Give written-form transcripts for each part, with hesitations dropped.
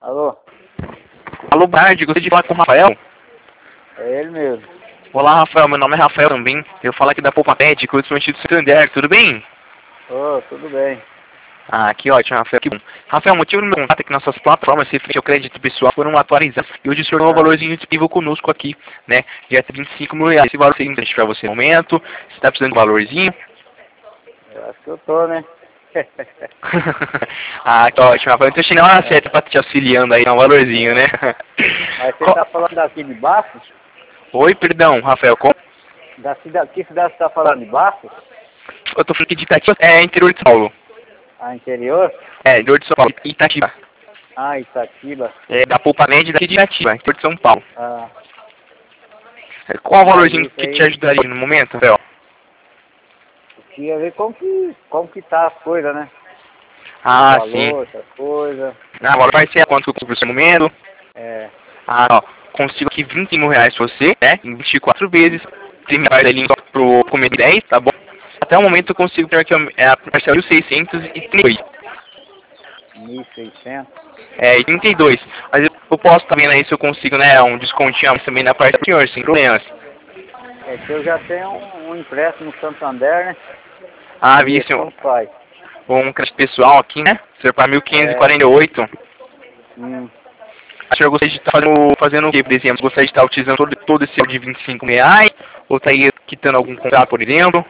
Alô? Alô, Bard, gostaria de falar com o Rafael. É ele mesmo. Olá, Rafael, meu nome é Rafael também. Eu falo aqui da Poupa Pet, que eu sou do Santander, tudo bem? Ô, tudo bem. Ah, que ótimo, Rafael, que bom. Rafael, o motivo do meu contato é que nossas plataformas referentes ao crédito pessoal foram atualizadas e hoje o senhor tem um valorzinho disponível conosco aqui, né? De até 25 mil reais. Esse valor seria interessante para você no momento, você está precisando de um valorzinho? Eu acho que eu tô, né? Ah, que ótimo, Rafael. Então, achei na hora certa para te auxiliando aí, um valorzinho, né? Mas você tá falando daqui de Bastos? Oi, perdão, Rafael, como? Que cidade você tá falando de Bastos? Eu tô falando aqui de Itatiba, interior de São Paulo. Ah, interior? Interior de São Paulo, Itatiba. Ah, Itatiba. Da Poupa Med daqui de Itatiba, interior de São Paulo. Ah, Qual o mas valorzinho isso que te aí, ajudaria no momento, Rafael? eu queria ver como que tá as coisas, né? O Ah, sim. valor, essas coisas. Ah, o valor vai ser quanto que eu compro no momento? É, Ah, ó, consigo aqui 20 mil reais pra você, né? Em 24 vezes. Tem minha parcelinha só pro comer 10, tá bom? Até o momento eu consigo ter aqui a parcela de 632. 1.600. E 32. Mas eu posso também, né, se eu consigo, né, um descontinho a mais também na parcela do senhor, sem problemas. É que eu já tenho um empréstimo no Santander, né? Ah, Aí vi, é senhor. como faz. Um crédito pessoal aqui, né? Senhor, para É, 1.548. hum, O senhor gostaria de estar fazendo o que, por exemplo? Gostaria de estar utilizando todo esse valor de 25 reais? Ou estaria quitando algum contrato, por exemplo?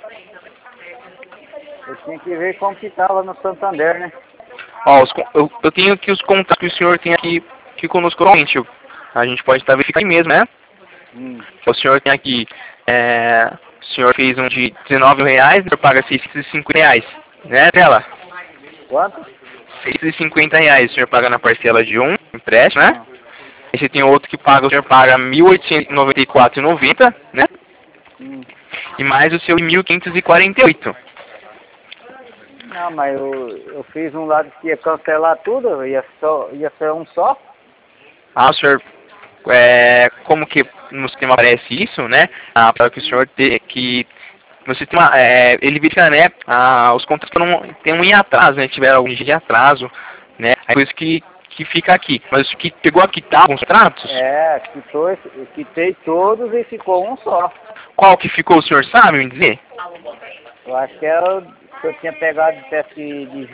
eu tinha que ver como que tava no Santander, né? Ó, eu tenho aqui os contratos que o senhor tem aqui conosco atualmente. A gente pode estar verificando mesmo, né? Hum, O senhor tem aqui, o senhor fez um de 19 reais, o senhor paga 650 reais, né, tela? quanto? 650 reais o senhor paga na parcela de um empréstimo, né? Ah, E você tem outro que paga, o senhor paga 1.894,90, né? hum. E mais o seu 1.548. Não, mas eu fiz um lado que ia cancelar tudo, ia ser um só. Ah, o senhor, como que no sistema aparece isso, né? Para que o senhor que no sistema, ele verifica, né? Os contratos tem um em atraso, né? Tiveram algum dia de atraso, né? É por isso que fica aqui. Mas o que pegou a quitar os contratos, É, quitei todos e ficou um só. qual que ficou, o senhor sabe me dizer? Eu acho que era o que eu tinha pegado de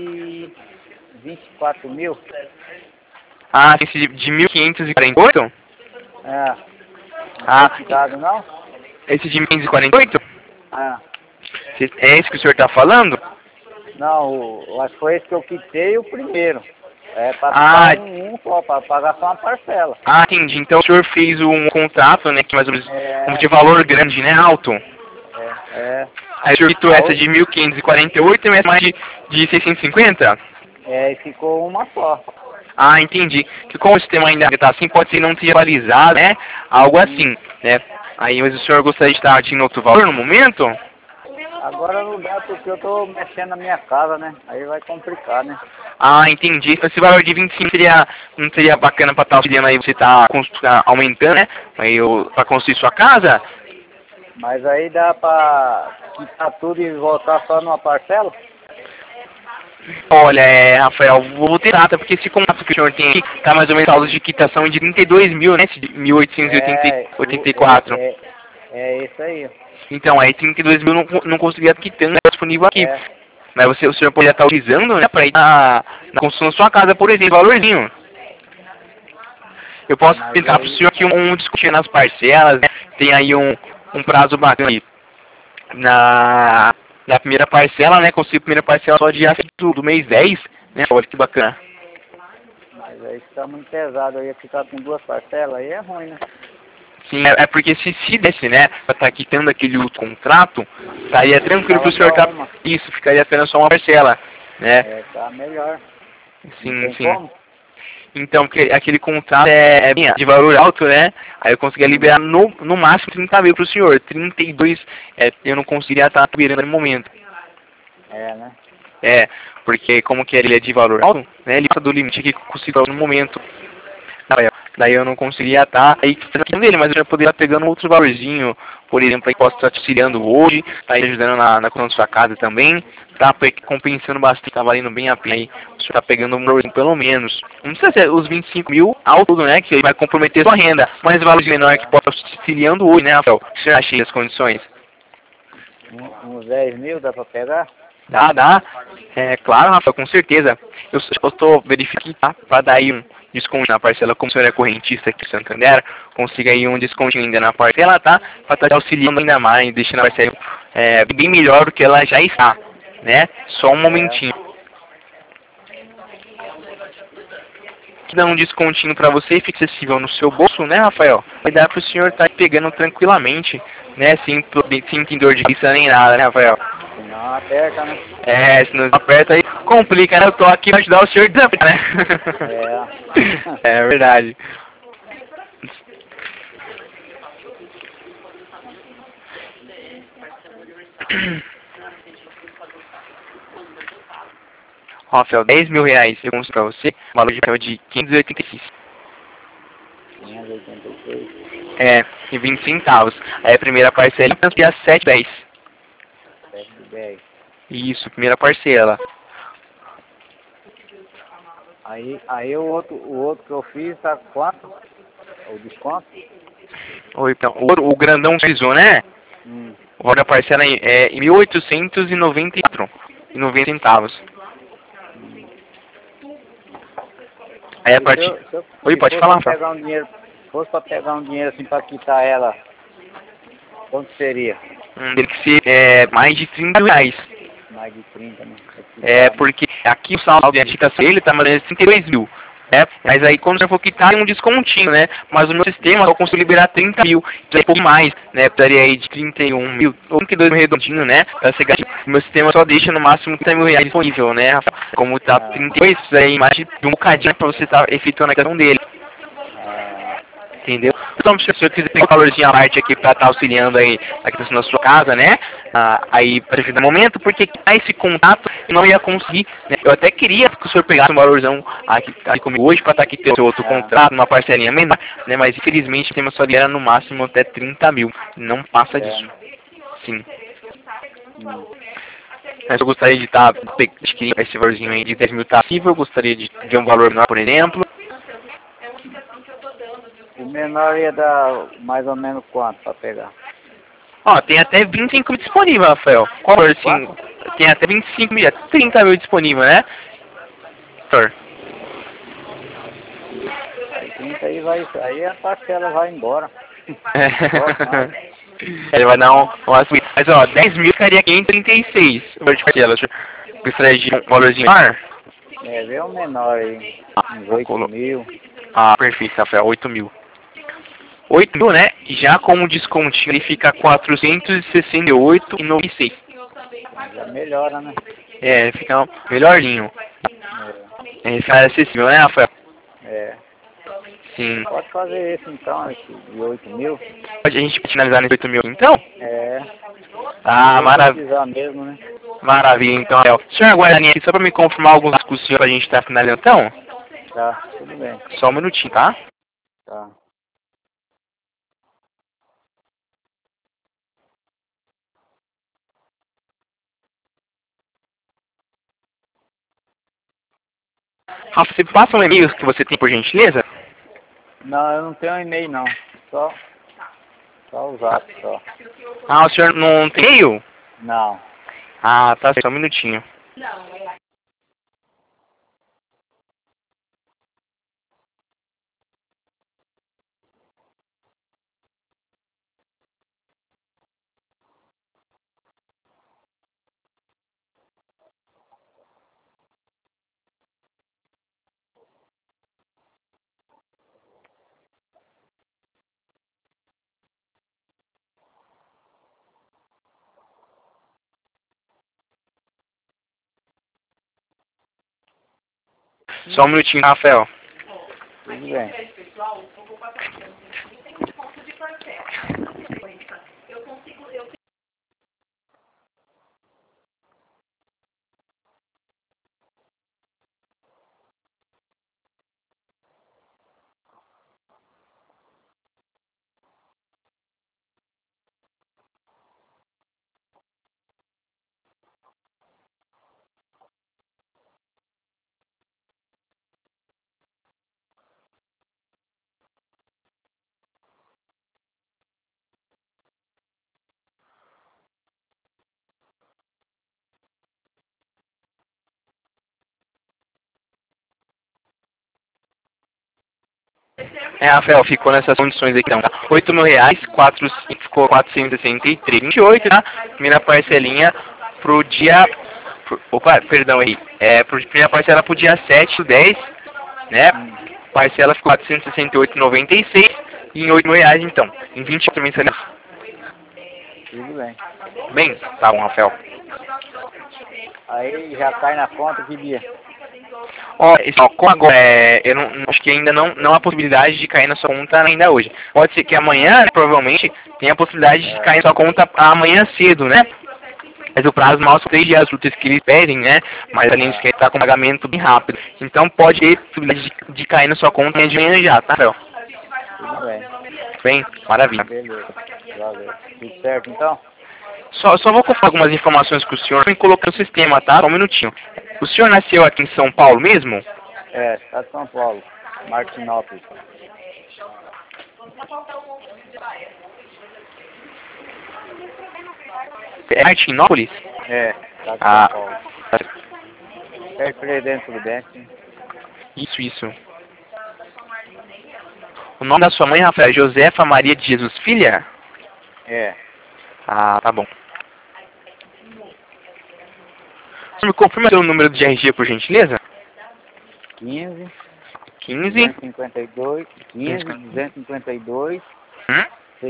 24 mil. Ah, esse de 1.548? É, não foi Ah, quitado não? esse de 1.548? Ah, É esse que o senhor está falando? não, eu acho que foi esse que eu quitei o primeiro. É, para Ah, ficar um só, para pagar só uma parcela. entendi. Então o senhor fez um contrato, né, que mais ou menos de É, valor grande, né, alto. é. Aí o senhor quitou A essa de 1.548 e mais de 650? e ficou uma só. Ah, entendi. Que como o sistema ainda está assim, pode ser não ter atualizado, né? Algo Hum. assim, né? Aí, mas o senhor gostaria de estar atingindo outro valor no momento? Agora não dá porque eu tô mexendo na minha casa, né? Aí vai complicar, né? Ah, entendi. Esse valor de 25 não seria bacana para estar auxiliando aí você estar aumentando, né? Aí para construir sua casa? Mas aí dá pra quitar tudo e voltar só numa parcela? Olha, Rafael, vou tentar, tá? Porque esse contrato que o senhor tem aqui tá mais ou menos saldo de quitação de 32 mil, né? Esse de É, 1.884. é isso aí. Então, aí 32 mil não conseguiria quitando, né? Disponível aqui. É, Mas o senhor poderia estar utilizando, né? Para ir na construção da sua casa, por exemplo, valorzinho. Eu posso mas tentar para o aí, senhor aqui discutir nas parcelas, né? Tem aí um prazo bacana aí. Na primeira parcela, né? Consigo a primeira parcela só dia do mês 10, né? Olha que bacana. mas aí fica muito pesado, eu ia ficar com duas parcelas, aí é ruim, né? Sim, é porque se desse, né, pra estar quitando aquele outro contrato, estaria tranquilo pro Ficava senhor só tá. uma. Isso, ficaria apenas só uma parcela, né? É, tá melhor. Não Sim, tem sim. como? Então, porque aquele contrato é bem de valor alto, né? Aí eu conseguia Hum, liberar no máximo 30 mil pro senhor. 32 eu não conseguiria estar liberando no momento. é, né? É, porque como que ele é de valor alto, né? Ele passa do limite que consigo no momento. Daí eu não conseguia estar aí dele, mas eu já poderia estar pegando outro valorzinho, por exemplo, aí posso estar te auxiliando hoje, tá aí ajudando na construção da sua casa também, tá compensando bastante, tá valendo bem a pena aí, o senhor tá pegando um valorzinho pelo menos. Não precisa ser os 25 mil ao todo, né, que vai comprometer sua renda, mas valor menor que possa estar te auxiliando hoje, né, Rafael? O senhor acha aí as condições? Uns 10 mil dá pra pegar? Dá. É claro, Rafael, com certeza. Eu estou verificando, tá? Para dar aí um desconto na parcela, como o senhor é correntista aqui em Santander, consiga aí um desconto ainda na parcela, tá? Para estar te auxiliando ainda mais, deixando a parcela bem melhor do que ela já está, né? Só um É. momentinho. Que dá um descontinho para você, fica acessível no seu bolso, né, Rafael? Vai dar para o senhor estar pegando tranquilamente, né? Sem ter dor de cabeça nem nada, né, Rafael? Senão aperta, né? É, se não aperta aí, complica, né? Eu tô aqui pra ajudar o senhor a desapertar, né? É. É verdade. Rafael, 10 mil reais eu consigo pra você, valor de papel de 586. 586. É, e 20 centavos. Aí a primeira parcela é 710. 710. Isso, primeira parcela. Aí o outro que eu fiz tá quanto? O desconto? Ou então, o grandão frisou, né? Hum. O valor da parcela é 1.894 e 90 centavos. Hum. Aí a E se, partir... eu, se, eu- Oi, se pode fosse falar, pra Rafael. pegar um dinheiro, assim pra quitar ela, quanto seria? Tem que ser mais de 30 mil reais. Mais de 30, né? Pra É, quitar, né? porque aqui o saldo de adjudicação dele tá mais ou menos 32 mil. Né? Mas aí quando você for quitar tem um descontinho, né? Mas o meu sistema eu consigo liberar 30 mil, que é um pouco mais, né? Precisaria aí de 31 mil, ou 32 mil redondinho, né? Pra você gastar. O meu sistema só deixa no máximo 30 mil reais disponível, né, Rafael? Como tá Ah, 32, aí mais de um bocadinho pra você estar efetuando a questão dele. ah, Entendeu? Então, se o senhor quiser pegar um valorzinho à parte aqui para estar auxiliando aí a questão da sua casa, né? Aí, para esse momento, porque a esse contato eu não ia conseguir, né? Eu até queria que o senhor pegasse um valorzão aqui comigo hoje para estar aqui tendo outro ah, contrato, uma parcelinha menor, né? Mas infelizmente o tema só libera no máximo até 30 mil. Não passa é, disso. né? Sim. Hum. Mas eu gostaria de estar adquirindo esse valorzinho aí de 10 mil tá acessível, eu gostaria de ver um valor menor, por exemplo. O menor ia dar mais ou menos quanto pra pegar? Ó, tem até 25 mil disponível, Rafael. Qual valor, assim? Quanto? Tem até 25 mil, 30 mil disponível, né? Thor. Aí 30 aí a parcela vai embora. Sobe mais. É. Ele vai dar uma subida. Mas ó, 10 mil ficaria 536. O valor de parcela. Gostaria de um valorzinho maior? É, vê o menor aí. Uns Vou 8 colocar. mil. Ah, perfeito, Rafael. 8 mil. 8 mil, né? Já como descontinho ele fica 468,96. Já melhora, né? É, fica melhorzinho. É. É, fica acessível, né, Rafael? É. Sim. Pode fazer esse então, esse de 8 mil. Pode a gente finalizar nesse 8 mil então? É. Se Ah, for maravilha. precisar mesmo, né? Maravilha, então, Rafael. Senhor, aguarda a linha aqui só para me confirmar alguns dados com o senhor pra gente estar finalizando, então? Tá, tudo bem. Só um minutinho, tá? Tá. Rafa, você passa um e-mail que você tem, por gentileza? Não, eu não tenho e-mail não. Só, só o zap, só. Ah, o senhor não tem e-mail? Não. Ah, tá, só um minutinho. Só um minutinho, Rafael. Tudo bem. Rafael, ficou nessas condições aqui então, tá? R$8.000, ficou 463,28, tá? Primeira parcelinha pro dia... Opa, perdão aí. Primeira parcela pro dia 7/10, né? Parcela ficou 468,96 e em R$8.000 então, em 24 mensalidades. Tudo bem. Bem, tá bom, Rafael. Aí já cai na conta que dia? Como agora, eu não, acho que ainda não há possibilidade de cair na sua conta ainda hoje. Pode ser que amanhã, né, provavelmente, tenha a possibilidade de cair na sua conta amanhã cedo, né? Mas o prazo mal são 3 dias úteis que eles pedem, né? Mas a gente quer estar com pagamento bem rápido. Então pode ter possibilidade de cair na sua conta de manhã já, tá, Rafael? Tudo bem. Bem, maravilha. Beleza. Valeu. Tudo certo então? Só vou confirmar algumas informações com o senhor e colocar no sistema, tá? Só um minutinho. O senhor nasceu aqui em São Paulo mesmo? Estado de São Paulo. Martinópolis. É Martinópolis? Estado de Ah, São Paulo. Perto Presidente Prudente. isso. O nome da sua mãe, Rafael, é Josefa Maria de Jesus Filha? Ah, tá bom. Você me confirma seu número de RG, por gentileza? 15 15. 252 Hum?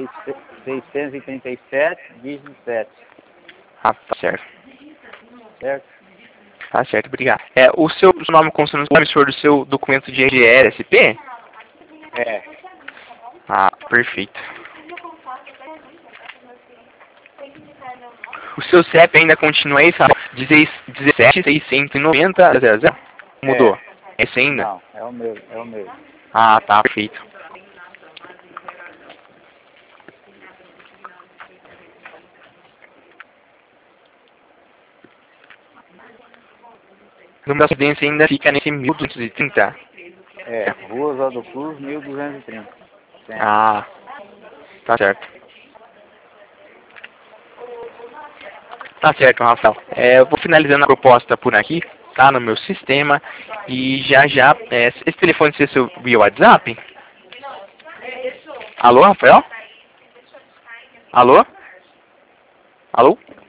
637 17. Ah, tá certo. Certo? Tá certo, obrigado. O seu nome consta no emissor do seu documento de RG SP? Ah, perfeito. O seu CEP ainda continua aí, sabe? 17.690.00? Mudou? Esse ainda? Não, é o meu. Ah, tá, perfeito. O número da residência ainda fica nesse 1230? Rua Oswaldo Cruz, 1230. Ah, tá certo. Tá certo, Rafael. Eu vou finalizando a proposta por aqui, tá? No meu sistema. E já, esse telefone é seu via WhatsApp? Alô, Rafael? Alô? Alô?